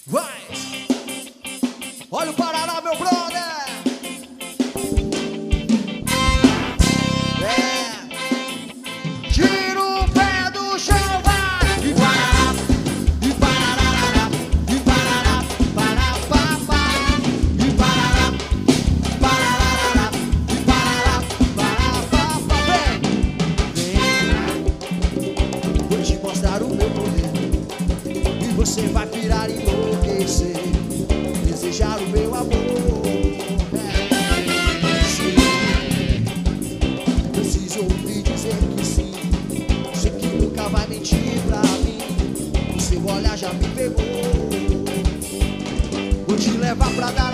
Vai! Olha o Paraná, meu brother! Tira o pé do chão, vai! E parará, e parará, e parará, pará, papá. E parará, parará, e parará, pará, papá. Vem! Vou te mostrar o meu poder e você vai pirar e enlouquecer, desejar o meu amor. Preciso ouvir dizer que sim. Sei que nunca vai mentir pra mim. O seu olhar já me pegou. Vou te levar pra dar